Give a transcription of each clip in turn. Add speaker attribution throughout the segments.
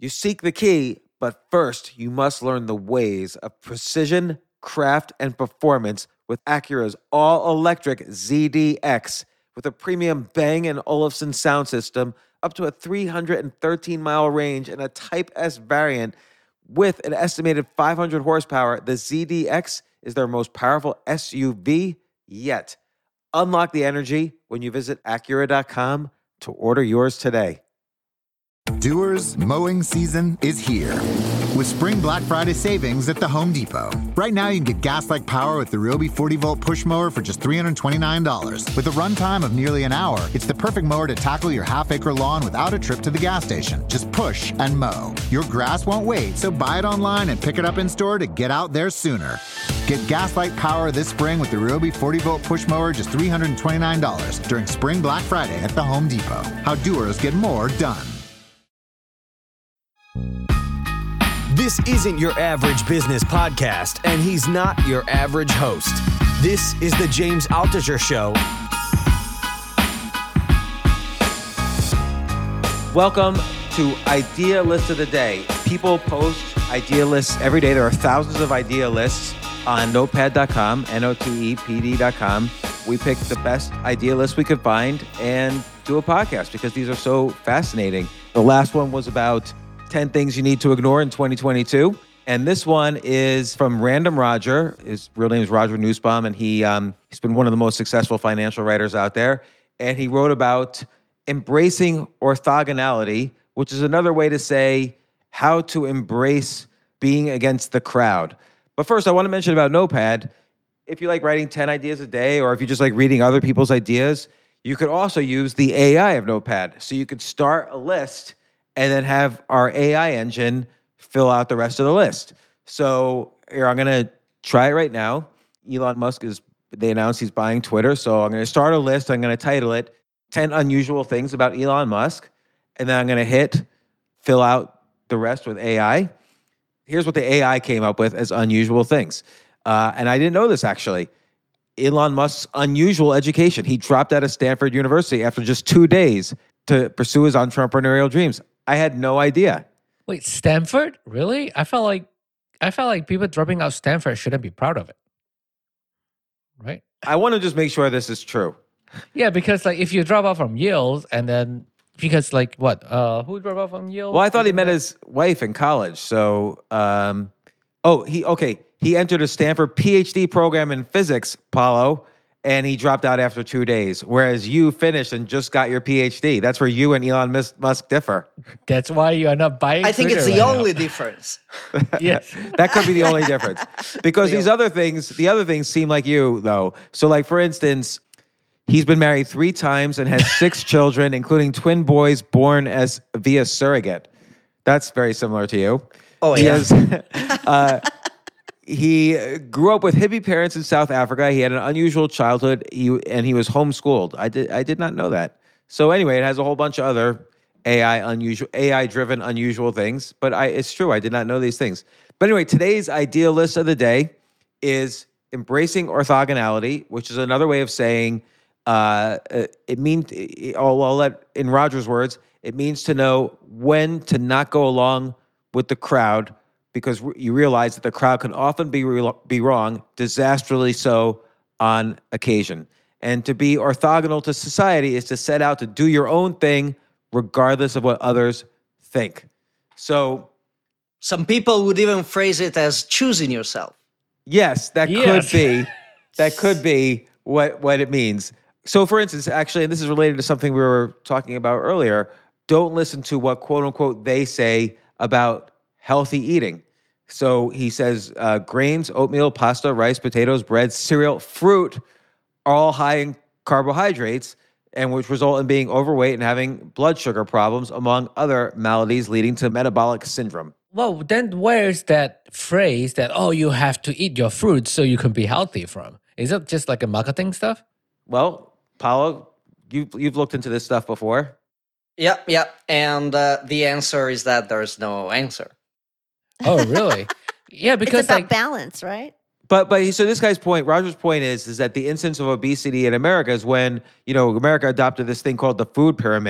Speaker 1: You seek the key, but first you must learn the ways of precision, craft, and performance with Acura's all-electric ZDX. With a premium Bang & Olufsen sound system, up to a 313-mile range, and a Type S variant with an estimated 500 horsepower, the ZDX is their most powerful SUV yet. Unlock the energy when you visit Acura.com to order yours today.
Speaker 2: Doers, mowing season is here. With Spring Black Friday savings at the Home Depot. Right now, you can get gas-like power with the Ryobi 40-volt push mower for just $329. With a runtime of nearly an hour, it's the perfect mower to tackle your half-acre lawn without a trip to the gas station. Just push and mow. Your grass won't wait, so buy it online and pick it up in-store to get out there sooner. Get gas-like power this spring with the Ryobi 40-volt push mower just $329 during Spring Black Friday at the Home Depot. How doers get more done.
Speaker 3: This isn't your average business podcast, and he's not your average host. This is the James Altucher Show.
Speaker 1: Welcome to Idea List of the Day. People post idea lists every day. There are thousands of idea lists on notepad.com, notepd.com. We pick the best idea lists we could find and do a podcast because these are so fascinating. The last one was about 10 things you need to ignore in 2022. And this one is from Random Roger. His real name is Roger Nussbaum, and he's been one of the most successful financial writers out there. And he wrote about embracing orthogonality, which is another way to say how to embrace being against the crowd. But first, I want to mention about Notepad. If you like writing 10 ideas a day, or if you just like reading other people's ideas, you could also use the AI of Notepad. So you could start a list and then have our AI engine fill out the rest of the list. So here, I'm going to try it right now. Elon Musk they announced he's buying Twitter. So I'm going to start a list. I'm going to title it 10 Unusual Things About Elon Musk. And then I'm going to hit fill out the rest with AI. Here's what the AI came up with as unusual things. And I didn't know this, actually. Elon Musk's unusual education. He dropped out of Stanford University after just 2 days to pursue his entrepreneurial dreams. I had no idea.
Speaker 4: Wait, Stanford? Really? I felt like people dropping out Stanford shouldn't be proud of it. Right?
Speaker 1: I want to just make sure this is true.
Speaker 4: Yeah, because like if you drop out from Yale and then because like what? Who dropped out from Yale?
Speaker 1: Well, I thought he met his wife in college. So he entered a Stanford PhD program in physics, Paulo, and he dropped out after 2 days, whereas you finished and just got your PhD. That's where you and Elon Musk differ.
Speaker 4: That's why you are not buying
Speaker 5: I think
Speaker 4: Twitter
Speaker 5: it's the
Speaker 4: right
Speaker 5: only
Speaker 4: now.
Speaker 5: difference.
Speaker 4: Yes.
Speaker 1: That could be the only difference. Because the other things seem like you, though. So, like, for instance, he's been married 3 times and has 6 children, including twin boys born via surrogate. That's very similar to you.
Speaker 5: Oh, yeah.
Speaker 1: He grew up with hippie parents in South Africa. He had an unusual childhood, and he was homeschooled. I did not know that. So anyway, it has a whole bunch of other AI-driven unusual things. But it's true. I did not know these things. But anyway, today's idea list of the day is embracing orthogonality, which is another way of saying it means. I'll let in Roger's words. It means to know when to not go along with the crowd, because you realize that the crowd can often be wrong, disastrously so on occasion. And to be orthogonal to society is to set out to do your own thing regardless of what others think. So
Speaker 5: some people would even phrase it as choosing yourself.
Speaker 1: Yes, that could be what it means. So for instance, actually, and this is related to something we were talking about earlier, don't listen to what quote unquote they say about healthy eating. So he says grains, oatmeal, pasta, rice, potatoes, bread, cereal, fruit are all high in carbohydrates, and which result in being overweight and having blood sugar problems, among other maladies leading to metabolic syndrome.
Speaker 4: Well, then where's that phrase that, you have to eat your fruits so you can be healthy from? Is it just like a marketing stuff?
Speaker 1: Well, Paulo, you've looked into this stuff before.
Speaker 5: Yep. And the answer is that there's no answer.
Speaker 4: Oh, really? Yeah, because
Speaker 6: it's about balance, right?
Speaker 1: But so this guy's point, Roger's point is that the incidence of obesity in America is when, America adopted this thing called the food pyramid.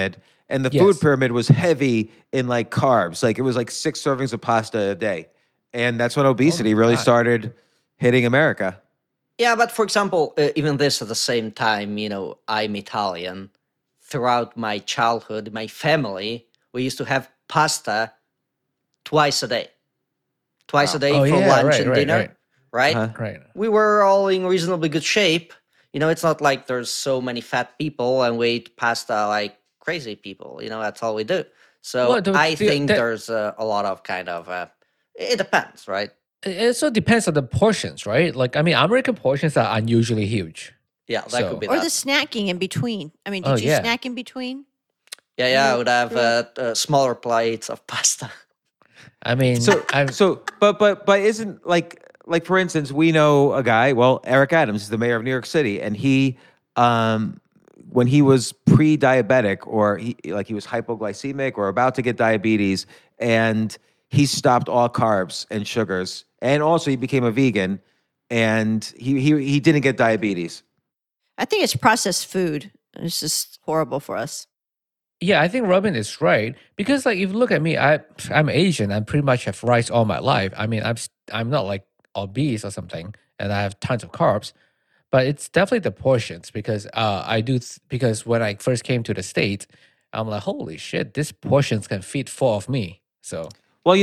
Speaker 1: And the
Speaker 4: Yes.
Speaker 1: food pyramid was heavy in like carbs. Like it was like 6 servings of pasta a day. And that's when obesity really
Speaker 4: God.
Speaker 1: started hitting America.
Speaker 5: Yeah, but for example, even this at the same time, I'm Italian. Throughout my childhood, my family, we used to have pasta twice a day. Twice a day
Speaker 4: Oh,
Speaker 5: for
Speaker 4: yeah,
Speaker 5: lunch
Speaker 4: right,
Speaker 5: and
Speaker 4: right,
Speaker 5: dinner, right?
Speaker 1: Uh-huh.
Speaker 4: Right.
Speaker 5: We were all in reasonably good shape. It's not like there's so many fat people and we eat pasta like crazy people. That's all we do. So
Speaker 4: Well,
Speaker 5: I think
Speaker 4: that-
Speaker 5: there's a lot of kind of, it depends, right?
Speaker 4: it also depends on the portions, right? Like, I mean, American portions are unusually huge.
Speaker 5: Yeah, that
Speaker 4: So-
Speaker 5: could be
Speaker 6: Or
Speaker 5: that.
Speaker 6: the snacking in between. I mean,
Speaker 4: Oh,
Speaker 6: did you
Speaker 4: yeah.
Speaker 6: snack in between?
Speaker 5: Yeah, I would have smaller plates of pasta.
Speaker 4: I mean,
Speaker 1: But isn't like for instance, we know a guy, well, Eric Adams is the mayor of New York City, and he when he was pre-diabetic or he was hypoglycemic or about to get diabetes, and he stopped all carbs and sugars, and also he became a vegan, and he didn't get diabetes.
Speaker 6: I think it's processed food. It's just horrible for us.
Speaker 4: yeah, I think Robin is right because, like, if you look at me, I'm Asian. I pretty much have rice all my life. I mean, I'm not like obese or something, and I have tons of carbs. But it's definitely the portions because because when I first came to the States, I'm like, holy shit, these portions can feed 4 of me. So
Speaker 1: Well,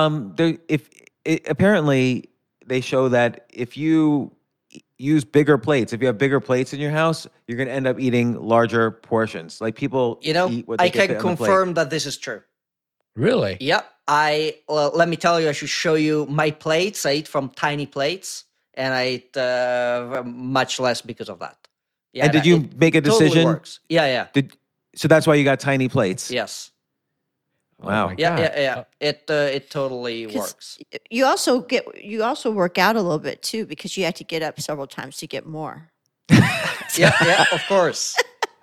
Speaker 1: apparently they show that if you use bigger plates, if you have bigger plates in your house, you're going to end up eating larger portions. Like people eat what they
Speaker 5: I
Speaker 1: get
Speaker 5: can
Speaker 1: on the plate.
Speaker 5: confirm that this is true.
Speaker 4: really,
Speaker 5: Yep. Let me tell you, I should show you my plates. I eat from tiny plates, and I eat much less because of that. Yeah,
Speaker 1: And did you make a
Speaker 5: totally
Speaker 1: decision?
Speaker 5: works. Yeah.
Speaker 1: So that's why you got tiny plates.
Speaker 5: Yes.
Speaker 1: Wow.
Speaker 4: Oh my
Speaker 5: Yeah.
Speaker 4: God.
Speaker 5: It totally
Speaker 6: 'Cause
Speaker 5: works.
Speaker 6: You also work out a little bit too because you have to get up several times to get more.
Speaker 5: Yeah, of course.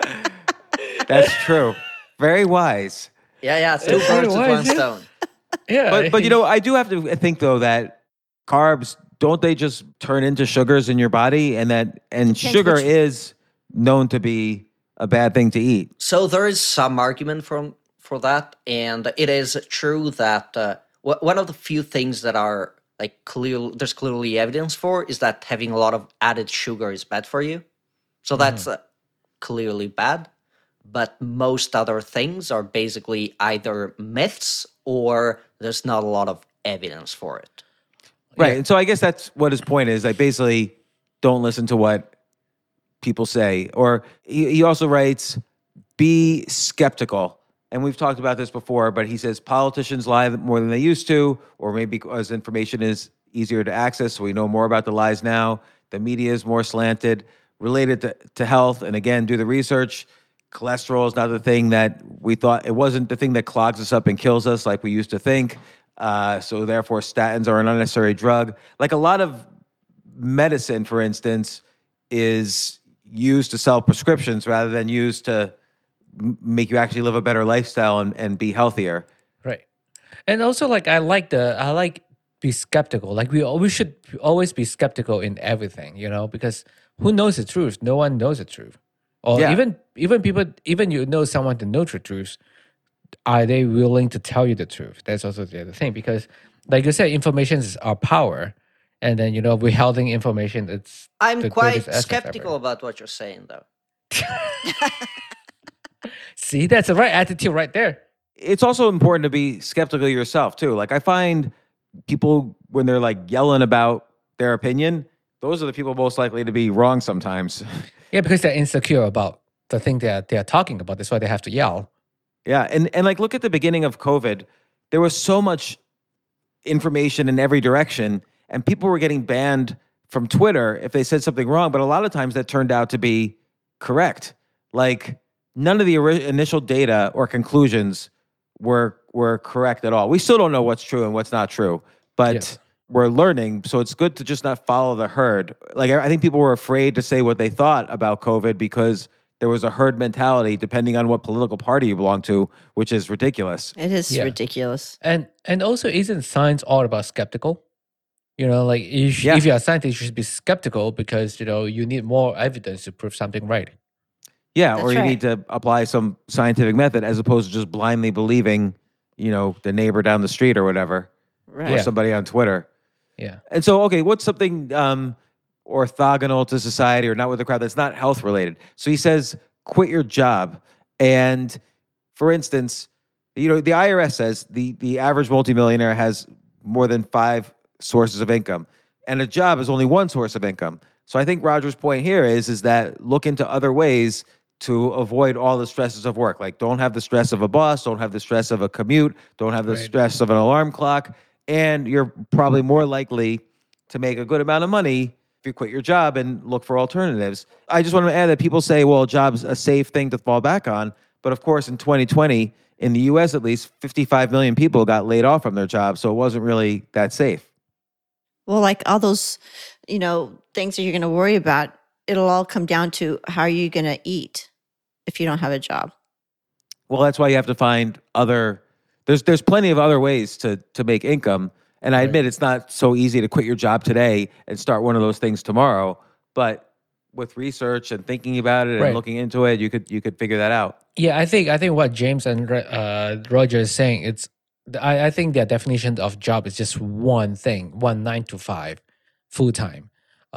Speaker 1: That's true. Very wise.
Speaker 5: Yeah. Two
Speaker 4: It's very
Speaker 5: birds with
Speaker 4: wise,
Speaker 5: one
Speaker 4: yeah.
Speaker 5: stone.
Speaker 4: Yeah,
Speaker 1: But I do have to think though that carbs, don't they just turn into sugars in your body, and
Speaker 6: Depends
Speaker 1: sugar
Speaker 6: which-
Speaker 1: is known to be a bad thing to eat.
Speaker 5: So there is some argument for that, and it is true that one of the few things that are like there's clearly evidence for is that having a lot of added sugar is bad for you. So that's clearly bad. But most other things are basically either myths or there's not a lot of evidence for it.
Speaker 1: Right. And so I guess that's what his point is. Like basically don't listen to what people say. Or he also writes, be skeptical. And we've talked about this before, but he says politicians lie more than they used to, or maybe because information is easier to access, so we know more about the lies now. The media is more slanted, related to health. And again, do the research. Cholesterol is not the thing that we thought. It wasn't the thing that clogs us up and kills us like we used to think. So therefore, statins are an unnecessary drug. Like a lot of medicine, for instance, is used to sell prescriptions rather than used to make you actually live a better lifestyle and be healthier.
Speaker 4: right. And also, like, I like be skeptical. Like we should always be skeptical in everything, because who knows the truth? No one knows the truth. Or
Speaker 1: Yeah.
Speaker 4: even people, even someone to know the truth, are they willing to tell you the truth? That's also the other thing, because like you said, information is our power, and then withholding information, it's
Speaker 5: I'm
Speaker 4: the
Speaker 5: quite
Speaker 4: greatest asset
Speaker 5: skeptical
Speaker 4: ever.
Speaker 5: about what you're saying, though.
Speaker 4: See, that's the right attitude right there.
Speaker 1: It's also important to be skeptical yourself too. Like I find people when they're like yelling about their opinion, those are the people most likely to be wrong sometimes.
Speaker 4: Yeah, because they're insecure about the thing that they're talking about. That's why they have to yell.
Speaker 1: Yeah, and like look at the beginning of COVID. There was so much information in every direction, and people were getting banned from Twitter if they said something wrong. But a lot of times that turned out to be correct. Like none of the initial data or conclusions were correct at all. We still don't know what's true and what's not true, but
Speaker 4: Yes.
Speaker 1: we're learning. So it's good to just not follow the herd. Like I think people were afraid to say what they thought about COVID because there was a herd mentality depending on what political party you belong to, which is ridiculous.
Speaker 6: It is
Speaker 4: Yeah.
Speaker 6: ridiculous.
Speaker 4: And also, isn't science all about skeptical? Like if you're a scientist, you should be skeptical because you need more evidence to prove something right.
Speaker 1: Yeah,
Speaker 6: That's
Speaker 1: or you
Speaker 6: right.
Speaker 1: need to apply some scientific method as opposed to just blindly believing, the neighbor down the street or whatever, or
Speaker 6: Right.
Speaker 4: Yeah.
Speaker 1: somebody on Twitter.
Speaker 4: Yeah.
Speaker 1: And so, okay, what's something orthogonal to society or not with the crowd that's not health related? So he says, quit your job. And for instance, the IRS says the average multimillionaire has more than 5 sources of income, and a job is only one source of income. So I think Roger's point here is that look into other ways to avoid all the stresses of work. Like, don't have the stress of a boss, don't have the stress of a commute, don't have the
Speaker 4: Right.
Speaker 1: stress of an alarm clock, and you're probably more likely to make a good amount of money if you quit your job and look for alternatives. I just want to add that people say, well, a job's a safe thing to fall back on. But of course, in 2020, in the US at least, 55 million people got laid off from their jobs. So it wasn't really that safe.
Speaker 6: Well, like all those, things that you're going to worry about, it'll all come down to how are you going to eat if you don't have a job.
Speaker 1: Well, that's why you have to find other. There's plenty of other ways to make income, and I admit it's not so easy to quit your job today and start one of those things tomorrow. But with research and thinking about it and
Speaker 4: Right.
Speaker 1: looking into it, you could figure that out.
Speaker 4: Yeah, I think what James and Roger is saying, I think their definition of job is just one thing, 9 to 5, full time.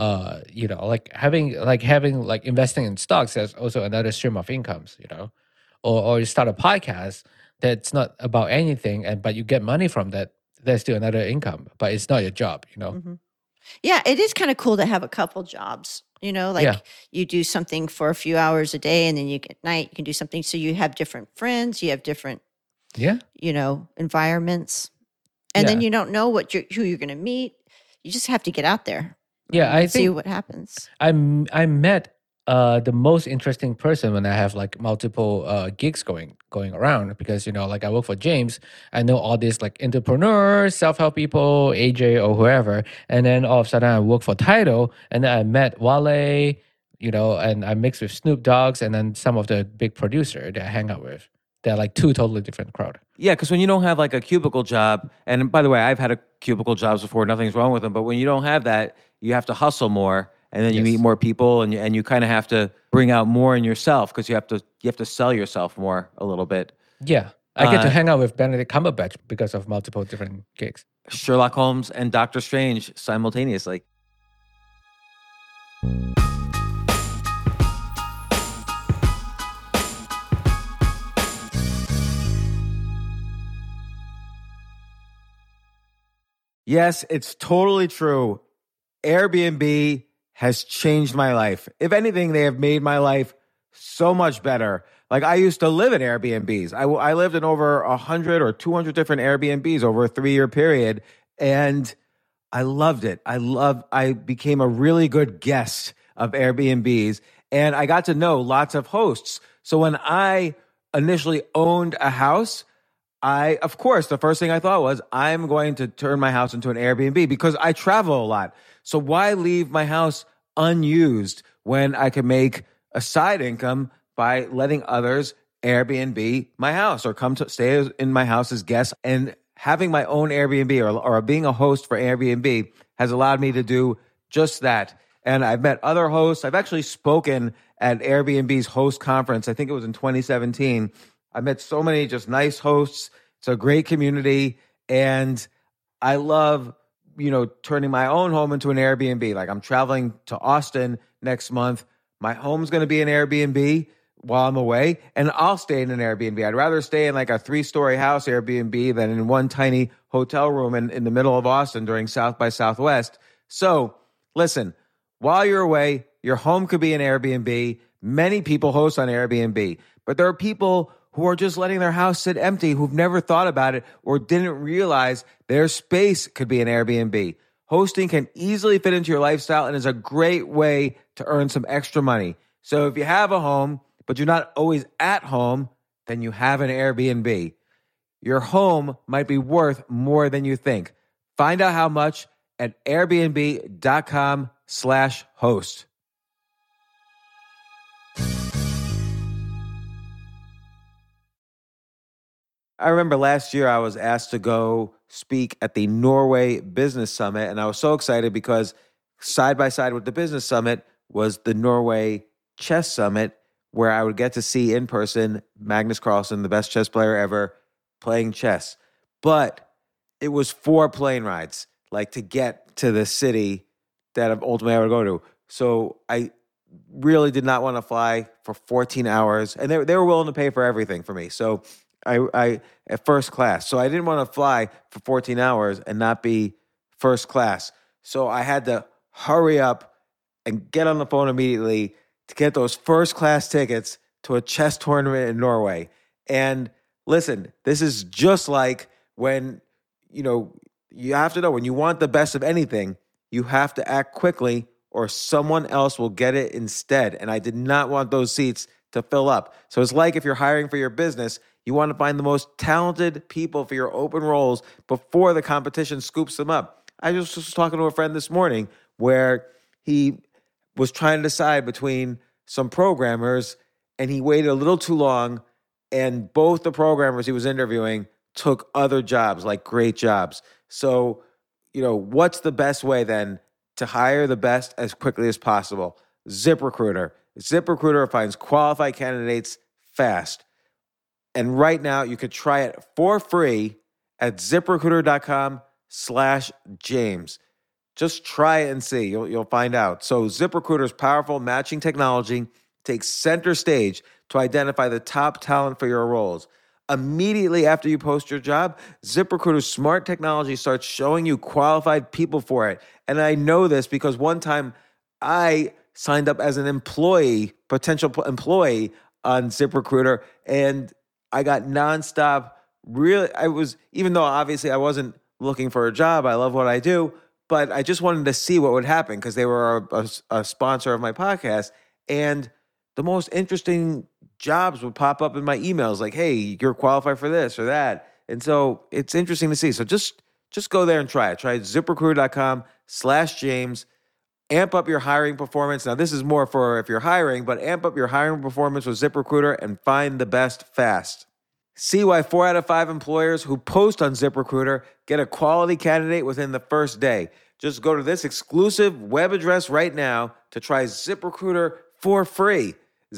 Speaker 4: Having investing in stocks, there's also another stream of incomes. Or you start a podcast that's not about anything, but you get money from that. There's still another income, but it's not your job.
Speaker 6: Mhm. Yeah, it is kind of cool to have a couple jobs.
Speaker 4: Yeah.
Speaker 6: You do something for a few hours a day, and then at night you can do something. So you have different friends, you have different,
Speaker 4: Yeah.
Speaker 6: environments, and then
Speaker 4: Yeah.
Speaker 6: you don't know who you're going to meet. You just have to get out there.
Speaker 4: Yeah, I
Speaker 6: and see
Speaker 4: think
Speaker 6: what happens.
Speaker 4: I met the most interesting person when I have like multiple gigs going around, because I work for James. I know all these like entrepreneurs, self-help people, AJ or whoever, and then all of a sudden I work for Tidal, and then I met Wale, and I mixed with Snoop Dogg's, and then some of the big producer that I hang out with. They're like two totally different crowd.
Speaker 1: Yeah, because when you don't have like a cubicle job, and by the way, I've had a cubicle jobs before, nothing's wrong with them, but when you don't have that, you have to hustle more, and then you
Speaker 4: Yes.
Speaker 1: meet more people, and you kind of have to bring out more in yourself because you have to sell yourself more a little bit.
Speaker 4: Yeah, I get to
Speaker 1: Uh,
Speaker 4: hang out with Benedict Cumberbatch because of multiple different gigs.
Speaker 1: Sherlock Holmes and Doctor Strange simultaneously. Yes, it's totally true. Airbnb has changed my life. If anything, they have made my life so much better. Like, I used to live in Airbnbs. I lived in over 100 or 200 different Airbnbs over a 3-year period, and I loved it. I became a really good guest of Airbnbs, and I got to know lots of hosts. So when I initially owned a house, of course, the first thing I thought was, I'm going to turn my house into an Airbnb because I travel a lot. So why leave my house unused when I can make a side income by letting others Airbnb my house or come to stay in my house as guests? And having my own Airbnb or being a host for Airbnb has allowed me to do just that. And I've met other hosts. I've actually spoken at Airbnb's host conference. I think it was in 2017. I met so many just nice hosts. It's a great community. And I love, turning my own home into an Airbnb. Like, I'm traveling to Austin next month. My home's going to be an Airbnb while I'm away, and I'll stay in an Airbnb. I'd rather stay in like a 3-story house Airbnb than in one tiny hotel room in the middle of Austin during South by Southwest. So listen, while you're away, your home could be an Airbnb. Many people host on Airbnb, but there are people who are just letting their house sit empty, who've never thought about it or didn't realize their space could be an Airbnb. Hosting can easily fit into your lifestyle and is a great way to earn some extra money. So if you have a home, but you're not always at home, then you have an Airbnb. Your home might be worth more than you think. Find out how much at airbnb.com/host. I remember last year I was asked to go speak at the Norway Business Summit, and I was so excited because side by side with the Business Summit was the Norway Chess Summit, where I would get to see in person Magnus Carlsen, the best chess player ever, playing chess. But it was 4 plane rides, like to get to the city that ultimately I would go to. So I really did not want to fly for 14 hours, and they were willing to pay for everything for me. So I at first class. So I didn't want to fly for 14 hours and not be first class. So I had to hurry up and get on the phone immediately to get those first class tickets to a chess tournament in Norway. And listen, this is just like when, you have to know when you want the best of anything, you have to act quickly or someone else will get it instead. And I did not want those seats to fill up. So it's like if you're hiring for your business, you want to find the most talented people for your open roles before the competition scoops them up. I just was talking to a friend this morning where he was trying to decide between some programmers and he waited a little too long, and both the programmers he was interviewing took other jobs, like great jobs. So, what's the best way then to hire the best as quickly as possible? ZipRecruiter. ZipRecruiter finds qualified candidates fast. And right now you could try it for free at ZipRecruiter.com/James. Just try it and see. You'll find out. So ZipRecruiter's powerful matching technology takes center stage to identify the top talent for your roles. Immediately after you post your job, ZipRecruiter's smart technology starts showing you qualified people for it. And I know this because one time I signed up as an potential employee on ZipRecruiter, and I got nonstop. Even though obviously I wasn't looking for a job, I love what I do, but I just wanted to see what would happen because they were a sponsor of my podcast. And the most interesting jobs would pop up in my emails like, hey, you're qualified for this or that. And so it's interesting to see. So just go there and try it. Try ZipRecruiter.com/James. Amp up your hiring performance. Now, this is more for if you're hiring, but amp up your hiring performance with ZipRecruiter and find the best fast. See why 4 out of 5 employers who post on ZipRecruiter get a quality candidate within the first day. Just go to this exclusive web address right now to try ZipRecruiter for free.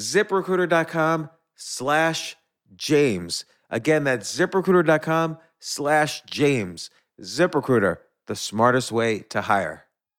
Speaker 1: ZipRecruiter.com/James. Again, that's ZipRecruiter.com/James. ZipRecruiter, the smartest way to hire.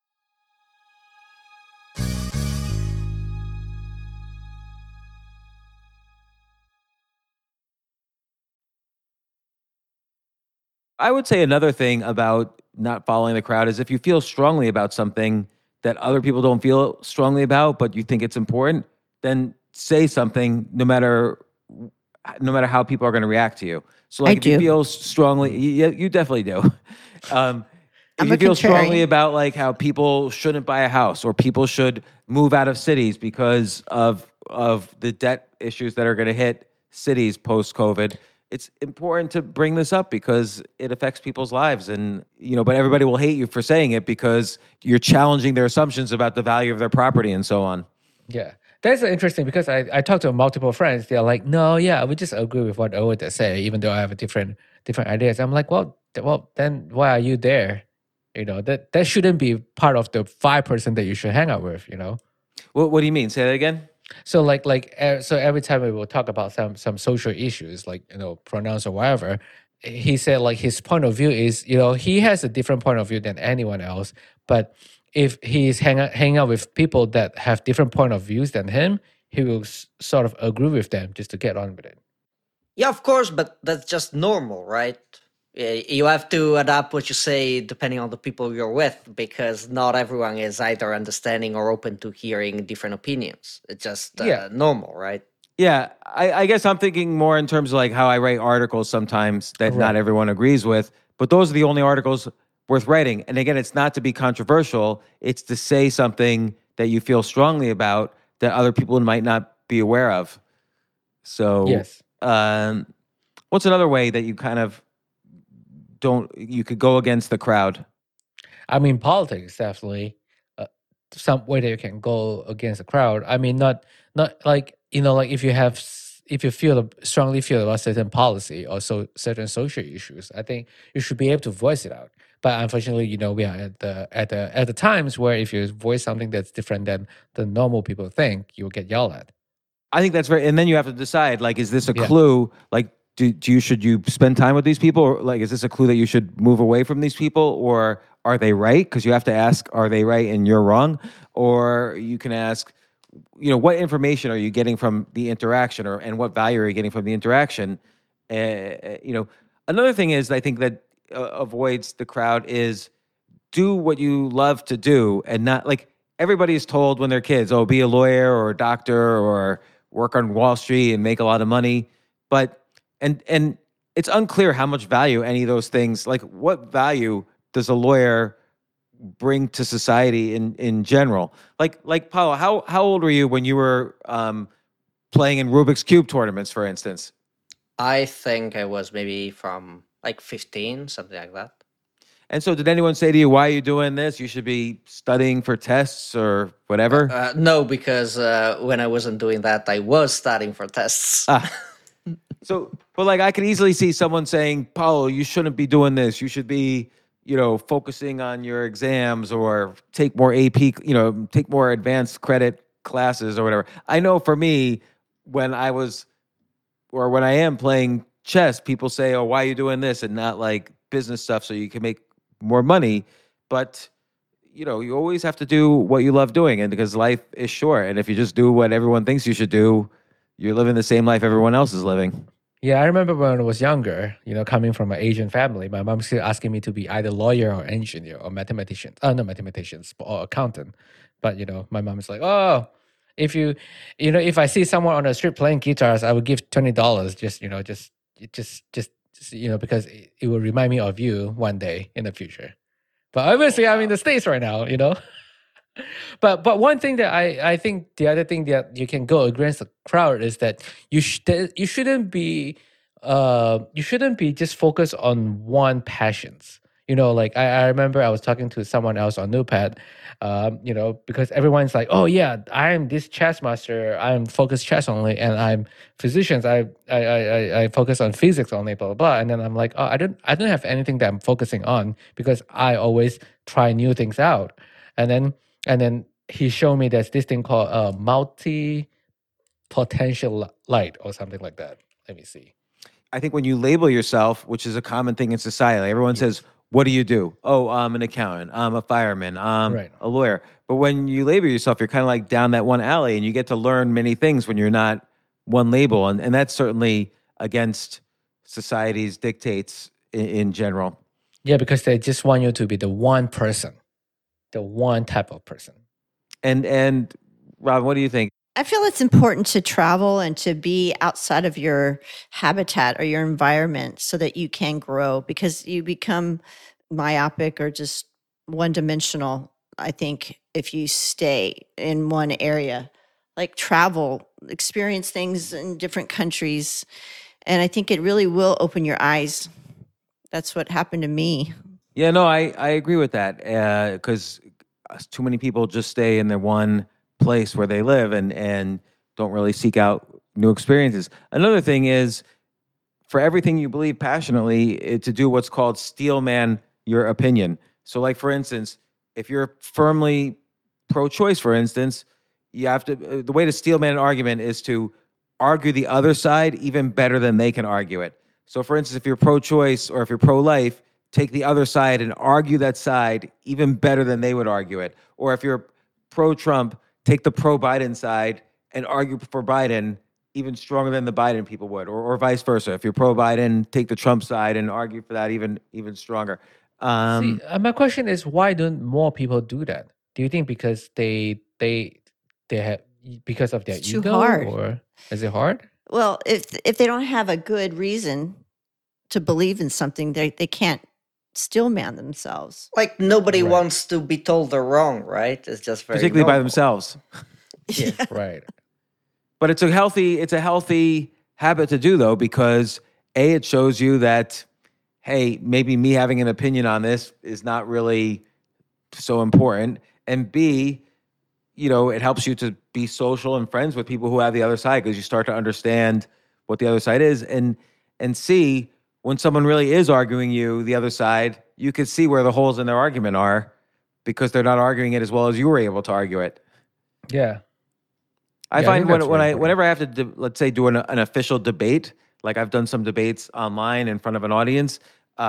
Speaker 1: I would say another thing about not following the crowd is if you feel strongly about something that other people don't feel strongly about, but you think it's important, then say something no matter how people are going to react to you. So like if you feel strongly, you definitely do. If you feel strongly about like how people shouldn't buy a house or people should move out of cities because of the debt issues that are going to hit cities post-COVID, it's important to bring this up because it affects people's lives. And, but everybody will hate you for saying it because you're challenging their assumptions about the value of their property and so on.
Speaker 4: Yeah. That's interesting because I talked to multiple friends. They're like, no, yeah, I would just agree with what Owen say, even though I have a different ideas. I'm like, well, then why are you there? That shouldn't be part of the 5% that you should hang out with,
Speaker 1: What do you mean? Say that again?
Speaker 4: So so every time we will talk about some social issues, like, pronouns or whatever, he said like his point of view is, he has a different point of view than anyone else. But if he's hanging out with people that have different point of views than him, he will sort of agree with them just to get on with it.
Speaker 5: Yeah, of course, but that's just normal, right? You have to adapt what you say depending on the people you're with, because not everyone is either understanding or open to hearing different opinions. It's just normal, right?
Speaker 1: Yeah, I guess I'm thinking more in terms of like how I write articles sometimes that not everyone agrees with, but those are the only articles worth writing. And again, it's not to be controversial. It's to say something that you feel strongly about that other people might not be aware of. So,
Speaker 4: yes.
Speaker 1: What's another way that you kind of you could go against the crowd?
Speaker 4: I mean, politics definitely some way that you can go against the crowd. I mean, not like, like if you strongly feel about certain policy or certain social issues, I think you should be able to voice it out. But unfortunately, we are at the times where if you voice something that's different than the normal people think, you'll get yelled at.
Speaker 1: I think that's very, and then you have to decide, like, is this a
Speaker 4: Yeah.
Speaker 1: clue? Like, should you spend time with these people? Or, like, is this a clue that you should move away from these people? Or are they right? Because you have to ask, are they right and you're wrong? Or you can ask, what information are you getting from the interaction, and what value are you getting from the interaction? Another thing is, I think that avoids the crowd is do what you love to do, and not like everybody is told when they're kids, oh, be a lawyer or a doctor or work on Wall Street and make a lot of money. But and it's unclear how much value any of those things, like what value does a lawyer bring to society in general? Like Paulo, how old were you when you were playing in Rubik's Cube tournaments, for instance?
Speaker 5: I think I was maybe from like 15, something like that.
Speaker 1: And so did anyone say to you, why are you doing this? You should be studying for tests or whatever?
Speaker 5: No, because when I wasn't doing that, I was studying for tests.
Speaker 1: So, but like I could easily see someone saying, Paulo, you shouldn't be doing this. You should be, focusing on your exams, or take more AP, take more advanced credit classes or whatever. I know for me, when I am playing chess, people say, oh, why are you doing this? And not like business stuff so you can make more money. But, you always have to do what you love doing, and because life is short. And if you just do what everyone thinks you should do, you're living the same life everyone else is living.
Speaker 4: Yeah, I remember when I was younger, coming from an Asian family, my mom still asking me to be either lawyer or engineer or mathematician. Not mathematicians, or accountant. But, my mom is like, oh, if I see someone on the street playing guitars, I would give $20 just because it will remind me of you one day in the future. But obviously, I'm in the States right now, But one thing that I think, the other thing that you can go against the crowd is that you shouldn't be just focused on one passions. Like I remember I was talking to someone else on Notepad, because everyone's like, oh yeah, I'm this chess master, I'm focused chess only, and I'm physicians, I focus on physics only, blah blah blah. And then I'm like, oh, I don't have anything that I'm focusing on, because I always try new things out. And then he showed me there's this thing called multi-potential light or something like that. Let me see.
Speaker 1: I think when you label yourself, which is a common thing in society, like everyone says, what do you do? Oh, I'm an accountant. I'm a fireman. I'm
Speaker 4: Right.
Speaker 1: a lawyer. But when you label yourself, you're kind of like down that one alley, and you get to learn many things when you're not one label. And that's certainly against society's dictates in general.
Speaker 4: Yeah, because they just want you to be the one person, the one type of person.
Speaker 1: And Rob, what do you think?
Speaker 6: I feel it's important to travel and to be outside of your habitat or your environment so that you can grow, because you become myopic or just one dimensional, I think, if you stay in one area. Like travel, experience things in different countries. And I think it really will open your eyes. That's what happened to me.
Speaker 1: Yeah, no, I agree with that, because too many people just stay in their one place where they live and don't really seek out new experiences. Another thing is, for everything you believe passionately, to do what's called steelman your opinion. So like, for instance, if you're firmly pro-choice, for instance, you have to, the way to steelman an argument is to argue the other side even better than they can argue it. So for instance, if you're pro-choice or if you're pro-life, take the other side and argue that side even better than they would argue it. Or if you're pro-Trump, take the pro-Biden side and argue for Biden even stronger than the Biden people would, or vice versa. If you're pro-Biden, take the Trump side and argue for that even stronger.
Speaker 4: See, my question is, why don't more people do that? Do you think because they have, because of their
Speaker 6: It's too
Speaker 4: ego,
Speaker 6: hard.
Speaker 4: or is it hard?
Speaker 6: Well, if they don't have a good reason to believe in something, they can't steelman themselves.
Speaker 5: Like nobody
Speaker 4: Right.
Speaker 5: wants to be told they're wrong, right? It's just very
Speaker 1: particularly by
Speaker 5: normal.
Speaker 1: themselves.
Speaker 6: Yeah.
Speaker 4: Right.
Speaker 1: But it's a healthy habit to do, though, because A, it shows you that, hey, maybe me having an opinion on this is not really so important. And B, it helps you to be social and friends with people who have the other side, because you start to understand what the other side is. And C, when someone really is arguing you, the other side, you can see where the holes in their argument are, because they're not arguing it as well as you were able to argue it.
Speaker 4: Yeah.
Speaker 1: I
Speaker 4: Yeah, I
Speaker 1: find
Speaker 4: think that's really important.
Speaker 1: whenever I have to let's say do an official debate, like I've done some debates online in front of an audience,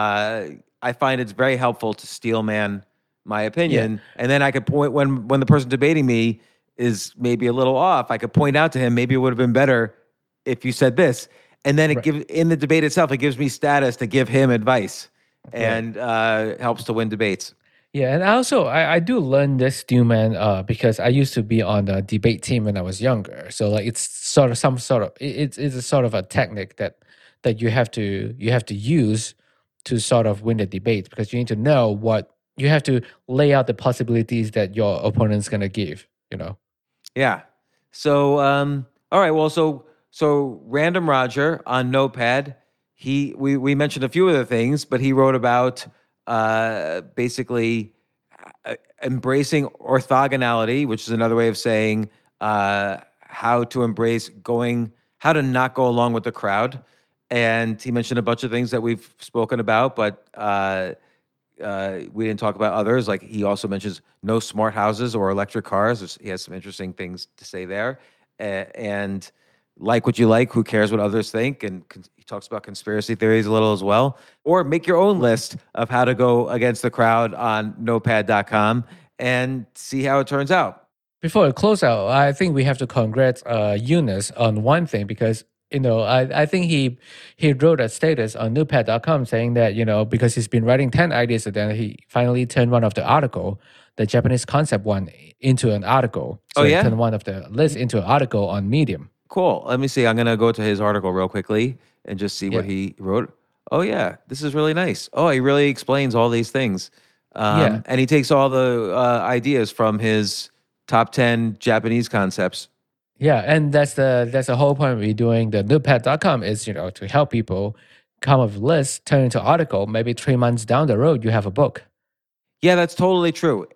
Speaker 1: I find it's very helpful to steel man my
Speaker 4: Yeah,
Speaker 1: opinion, and then I could point when the person debating me is maybe a little off, I could point out to him maybe it would have been better if you said this, and then it
Speaker 4: right,
Speaker 1: gives in the debate itself it gives me status to give him advice,
Speaker 4: right.
Speaker 1: and helps to win debates.
Speaker 4: Yeah, and I do learn this Stillman because I used to be on the debate team when I was younger. So like it's sort of some sort of it's a sort of a technique that you have to use to sort of win the debate because you need to know what you have to lay out the possibilities that your opponent's gonna give. You know.
Speaker 1: Yeah. So, all right. Well, so Random Roger on Notepad. We mentioned a few of the things, but he wrote about basically embracing orthogonality, which is another way of saying how to embrace how to not go along with the crowd. And he mentioned a bunch of things that we've spoken about, but we didn't talk about others. Like he also mentions no smart houses or electric cars. He has some interesting things to say there. And like what you like, who cares what others think? And he talks about conspiracy theories a little as well. Or make your own list of how to go against the crowd on notepad.com and see how it turns out.
Speaker 4: Before we close out, I think we have to congrats Eunice on one thing because I think he wrote a status on newpad.com saying that because he's been writing 10 ideas a day, he finally turned one of the article, the Japanese concept one, into an article. So
Speaker 1: Oh,
Speaker 4: he
Speaker 1: yeah?
Speaker 4: turned one of the lists into an article on Medium.
Speaker 1: Cool. Let me see. I'm going to go to his article real quickly and just see what
Speaker 4: Yeah.
Speaker 1: he wrote. Oh, yeah. This is really nice. Oh, he really explains all these things.
Speaker 4: Yeah.
Speaker 1: And he takes all the ideas from his top 10 Japanese concepts.
Speaker 4: Yeah, and that's the whole point we're doing the newpad.com is to help people come up with lists, turn into article. Maybe 3 months down the road, you have a book.
Speaker 1: Yeah, that's totally true.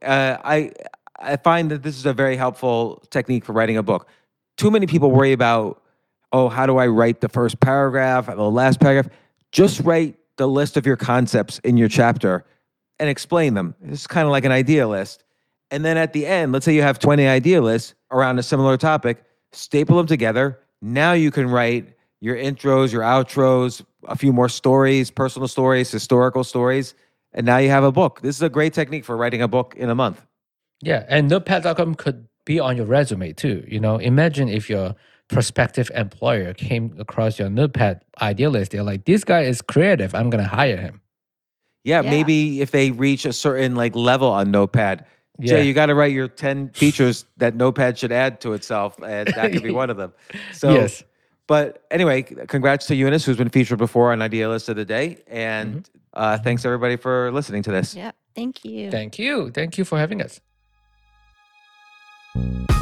Speaker 1: I find that this is a very helpful technique for writing a book. Too many people worry about, oh, how do I write the first paragraph, the last paragraph? Just write the list of your concepts in your chapter and explain them. It's kind of like an idea list. And then at the end, let's say you have 20 idea lists around a similar topic, staple them together. Now you can write your intros, your outros, a few more stories, personal stories, historical stories, and now you have a book. This is a great technique for writing a book in a month.
Speaker 4: Yeah, and notepad.com could be on your resume too. Imagine if your prospective employer came across your notepad idea list. They're like, this guy is creative. I'm going to hire him.
Speaker 1: Yeah,
Speaker 6: Yeah.
Speaker 1: maybe if they reach a certain level on Notepad,
Speaker 4: Yeah.
Speaker 1: Jay, you got to write your 10 features that Notepad should add to itself, and that could be one of them. So,
Speaker 4: Yes.
Speaker 1: But anyway, congrats to Eunice, who's been featured before on Idea List of the Day, and thanks everybody for listening to this.
Speaker 6: Yeah. Thank you.
Speaker 4: Thank you. Thank you for having us.